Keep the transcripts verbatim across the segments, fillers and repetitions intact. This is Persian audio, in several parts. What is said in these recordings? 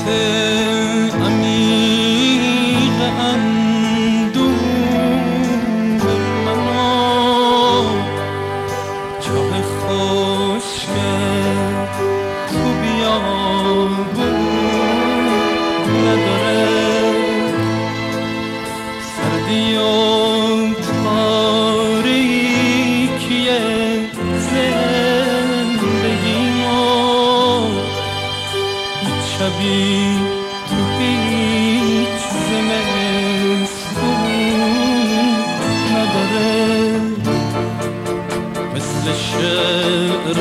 عمیق اندوه منو چاه خشک تو بیابون نداره سردی و تاریکی زندگیمو هیچ شبی تو هیچ زمستون نداره مثل شعر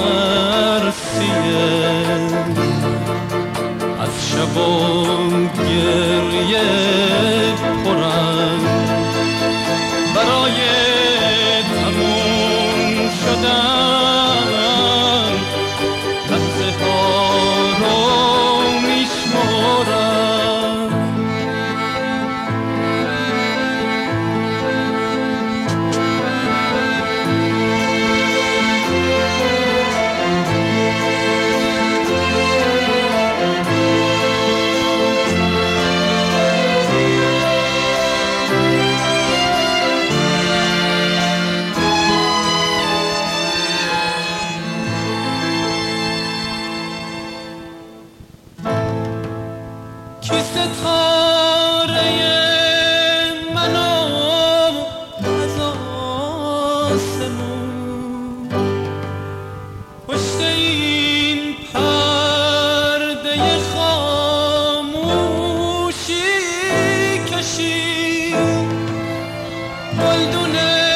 مرثیه از شب و گریه پرم برای تموم شدن لحظه ها رو میشمارم کی ستاره منو از آسمون پشت این پرده خاموشی کشید گلدون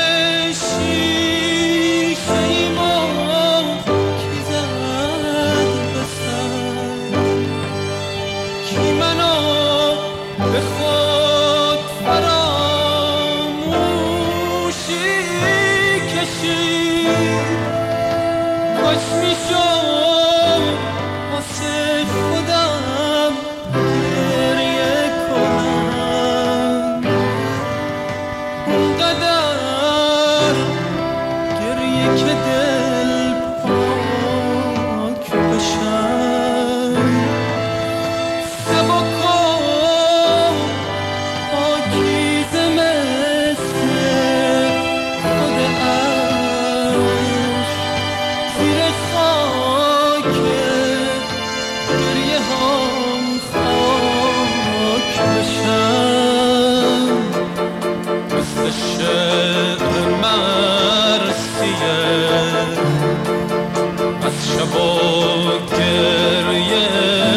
شیشه ایمو کی زد بسر کی منو به خود فراموشی کشید کاش میشد واسه خودم گریه کنم اونقدر گریه که دل پاک بشم سبک و پاکیزه مثل خود عشق زیر خاک گریه هم خاک بشم مثل شعر مرثیه از شب و گریه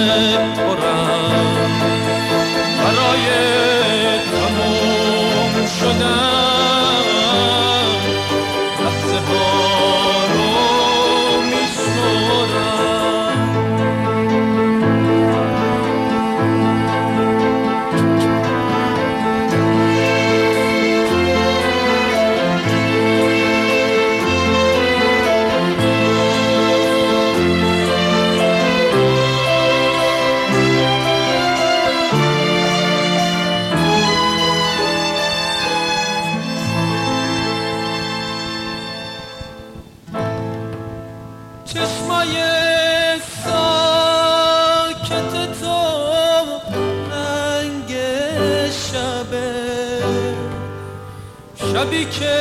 پرم برای تموم شدن لحظه ها رو میشمارم چشمای ساکت تو رنگ شبه شبی که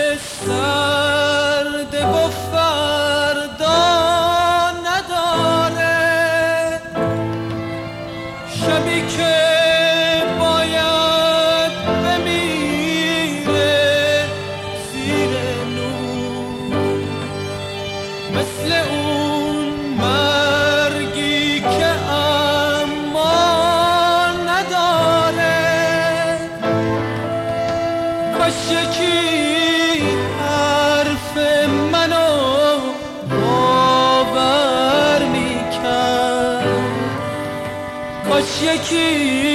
سرد و فردا نداره شبی که باید بمیره زیر نور مثل اون مرگی که امان نداره کاش یکی حرف منو باور میکرد کاش یکی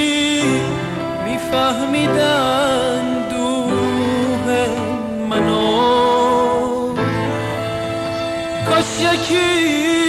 میفهمیدن دوه منو کاش یکی